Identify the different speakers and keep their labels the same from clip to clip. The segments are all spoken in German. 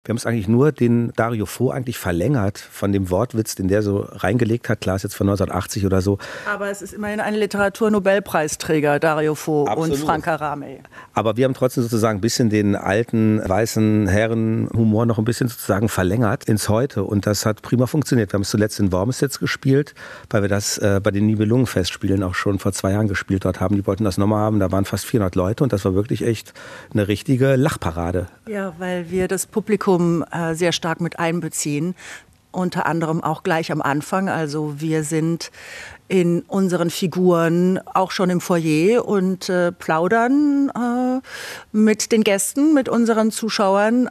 Speaker 1: Wir haben es eigentlich nur den Dario Fo eigentlich verlängert von dem Wortwitz, den der so reingelegt hat. Klar, ist jetzt von 1980 oder so.
Speaker 2: Aber es ist immerhin ein Literaturnobelpreisträger, Dario Fo.
Speaker 1: Absolut.
Speaker 2: Und Franka Ramey.
Speaker 1: Aber wir haben trotzdem sozusagen ein bisschen den alten, weißen Herrenhumor noch ein bisschen sozusagen verlängert ins Heute. Und das hat prima funktioniert. Wir haben es zuletzt in Worms jetzt gespielt, weil wir das bei den Nibelungenfestspielen auch schon vor 2 Jahren gespielt dort haben. Die wollten das nochmal haben. Da waren fast 400 Leute und das war wirklich echt eine richtige Lachparade.
Speaker 2: Ja, weil wir das Publikum sehr stark mit einbeziehen. Unter anderem auch gleich am Anfang. Also wir sind in unseren Figuren auch schon im Foyer und plaudern mit den Gästen, mit unseren Zuschauern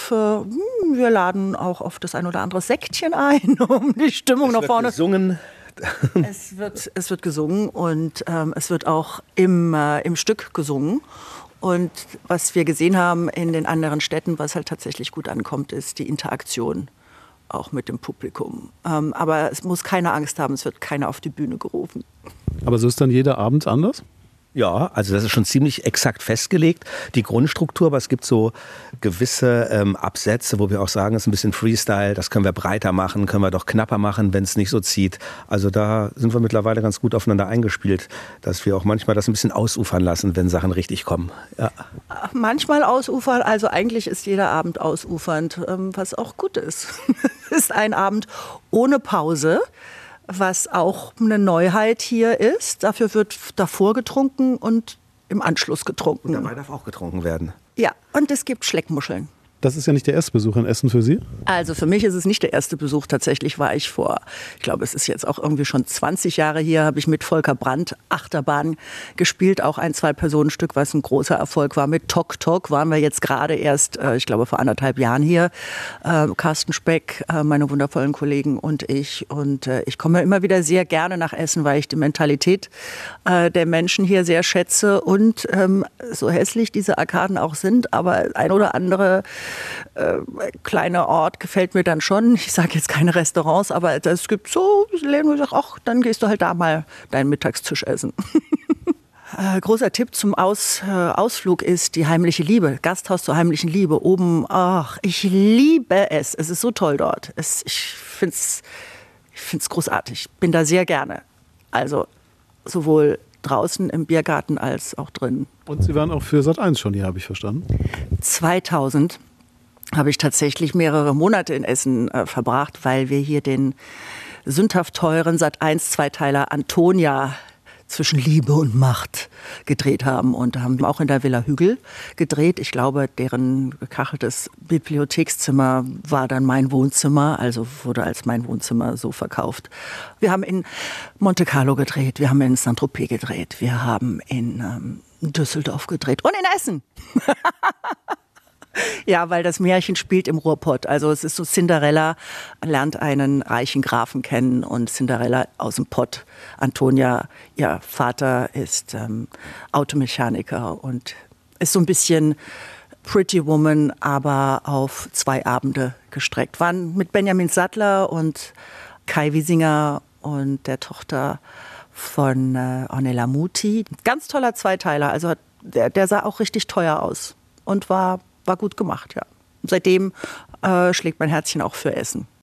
Speaker 2: wir laden auch auf das ein oder andere Sektchen ein, um die Stimmung nach vorne.
Speaker 1: Gesungen.
Speaker 2: Es wird gesungen und es wird auch im Stück gesungen. Und was wir gesehen haben in den anderen Städten, was halt tatsächlich gut ankommt, ist die Interaktion auch mit dem Publikum. Aber es muss keine Angst haben, es wird keiner auf die Bühne gerufen.
Speaker 3: Aber so ist dann jeder Abend anders?
Speaker 1: Ja, also das ist schon ziemlich exakt festgelegt, die Grundstruktur, aber es gibt so gewisse Absätze, wo wir auch sagen, es ist ein bisschen Freestyle, das können wir breiter machen, können wir doch knapper machen, wenn es nicht so zieht. Also da sind wir mittlerweile ganz gut aufeinander eingespielt, dass wir auch manchmal das ein bisschen ausufern lassen, wenn Sachen richtig kommen. Ja.
Speaker 2: Manchmal ausufern, also eigentlich ist jeder Abend ausufernd, was auch gut ist. Es ist ein Abend ohne Pause, was auch eine Neuheit hier ist. Dafür wird davor getrunken und im Anschluss getrunken.
Speaker 1: Und dabei darf auch getrunken werden.
Speaker 2: Ja, und es gibt Schleckmuscheln.
Speaker 3: Das ist ja nicht der erste Besuch in Essen für Sie?
Speaker 2: Also für mich ist es nicht der erste Besuch. Tatsächlich war ich ich glaube, es ist jetzt auch irgendwie schon 20 Jahre hier, habe ich mit Volker Brandt Achterbahn gespielt. Auch ein 2-Personen-Stück, was ein großer Erfolg war. Mit Tok Tok waren wir jetzt gerade erst, ich glaube, vor 1,5 Jahren hier. Carsten Speck, meine wundervollen Kollegen und ich. Und ich komme immer wieder sehr gerne nach Essen, weil ich die Mentalität der Menschen hier sehr schätze. Und so hässlich diese Arkaden auch sind, aber ein oder andere kleiner Ort gefällt mir dann schon. Ich sage jetzt keine Restaurants, aber es gibt so Läden, wo ich sage, ach, dann gehst du halt da mal deinen Mittagstisch essen. Großer Tipp zum Ausflug ist die heimliche Liebe. Gasthaus zur heimlichen Liebe. Oben, ach, ich liebe es. Es ist so toll dort. Ich find's großartig. Bin da sehr gerne. Also sowohl draußen im Biergarten als auch drin.
Speaker 3: Und Sie waren auch für Sat.1 schon hier, habe ich verstanden.
Speaker 2: 2000 habe ich tatsächlich mehrere Monate in Essen verbracht, weil wir hier den sündhaft teuren Sat.1 Zweiteiler Antonia zwischen Liebe und Macht gedreht haben und haben auch in der Villa Hügel gedreht. Ich glaube, deren gekacheltes Bibliothekszimmer war dann mein Wohnzimmer, also wurde als mein Wohnzimmer so verkauft. Wir haben in Monte Carlo gedreht, wir haben in Saint-Tropez gedreht, wir haben in Düsseldorf gedreht und in Essen. Ja, weil das Märchen spielt im Ruhrpott. Also es ist so, Cinderella lernt einen reichen Grafen kennen und Cinderella aus dem Pott. Antonia, ihr Vater ist Automechaniker und ist so ein bisschen Pretty Woman, aber auf 2 Abende gestreckt. Waren mit Benjamin Sattler und Kai Wiesinger und der Tochter von Ornella Muti. Ganz toller Zweiteiler. Also der sah auch richtig teuer aus und war gut gemacht, ja. Seitdem schlägt mein Herzchen auch für Essen.